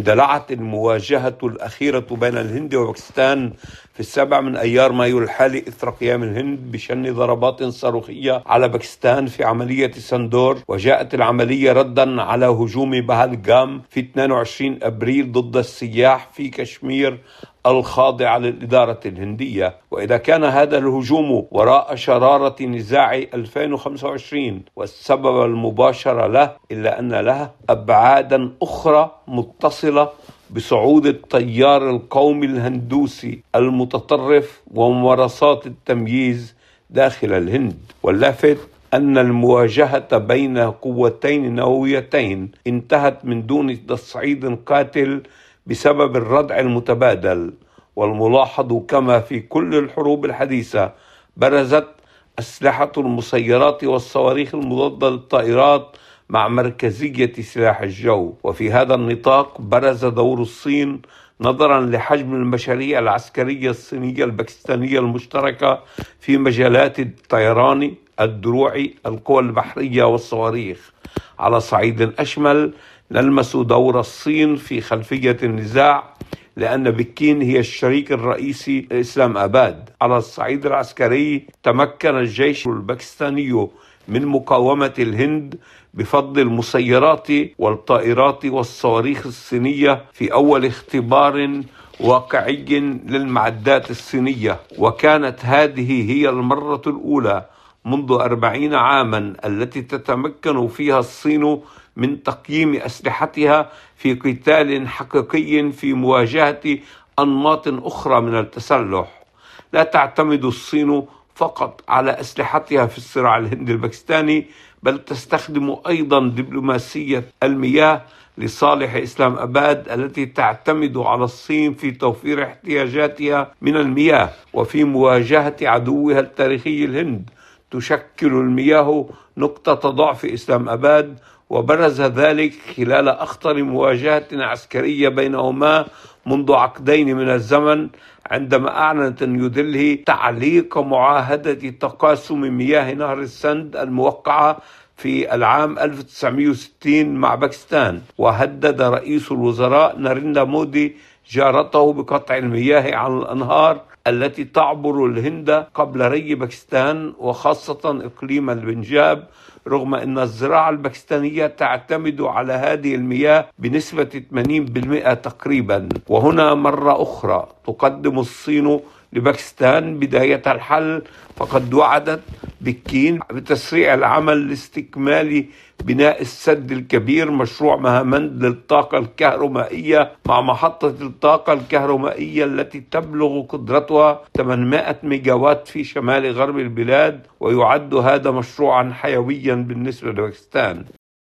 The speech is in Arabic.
اندلعت المواجهة الأخيرة بين الهند وباكستان في 7 من أيار مايو الحالي إثر قيام الهند بشن ضربات صاروخية على باكستان في عملية سندور، وجاءت العملية ردا على هجوم بهلغام في 22 أبريل ضد السياح في كشمير الخاضعة للإدارة الهندية. وإذا كان هذا الهجوم وراء شرارة نزاع 2025 والسبب المباشر له، إلا أن له أبعادا أخرى متصلة بصعود التيار القومي الهندوسي المتطرف وممارسات التمييز داخل الهند. واللافت أن المواجهة بين قوتين نوويتين انتهت من دون تصعيد قاتل بسبب الردع المتبادل. والملاحظ كما في كل الحروب الحديثة برزت أسلحة المسيرات والصواريخ المضادة للطائرات مع مركزية سلاح الجو. وفي هذا النطاق برز دور الصين نظرا لحجم المشاريع العسكرية الصينية الباكستانية المشتركة في مجالات الطيران، الدروع، القوى البحرية والصواريخ. على صعيد أشمل نلمس دور الصين في خلفية النزاع، لأن بكين هي الشريك الرئيسي لإسلام آباد. على الصعيد العسكري تمكن الجيش الباكستاني من مقاومة الهند بفضل المسيرات والطائرات والصواريخ الصينية في أول اختبار واقعي للمعدات الصينية. وكانت هذه هي المرة الأولى منذ 40 عاما التي تتمكن فيها الصين من تقييم أسلحتها في قتال حقيقي في مواجهة أنماط أخرى من التسلح. لا تعتمد الصين فقط على أسلحتها في الصراع الهندي الباكستاني، بل تستخدم أيضا دبلوماسية المياه لصالح إسلام آباد التي تعتمد على الصين في توفير احتياجاتها من المياه. وفي مواجهة عدوها التاريخي الهند تشكل المياه نقطة ضعف إسلام آباد، وبرز ذلك خلال أخطر مواجهة عسكرية بينهما منذ عقدين من الزمن، عندما أعلنت نيودلهي تعليق معاهدة تقاسم مياه نهر السند الموقعة في العام 1960 مع باكستان. وهدد رئيس الوزراء ناريندرا مودي جارته بقطع المياه عن الأنهار التي تعبر الهند قبل ري باكستان، وخاصة إقليم البنجاب، رغم أن الزراعة الباكستانية تعتمد على هذه المياه بنسبة 80% تقريبا. وهنا مرة أخرى تقدم الصين لباكستان بداية الحل، فقد وعدت بكين بتسريع العمل لاستكمال بناء السد الكبير، مشروع مهامند للطاقة الكهرومائية، مع محطة الطاقة الكهرومائية التي تبلغ قدرتها 800 ميجاوات في شمال غرب البلاد. ويعد هذا مشروعا حيويا بالنسبة لباكستان.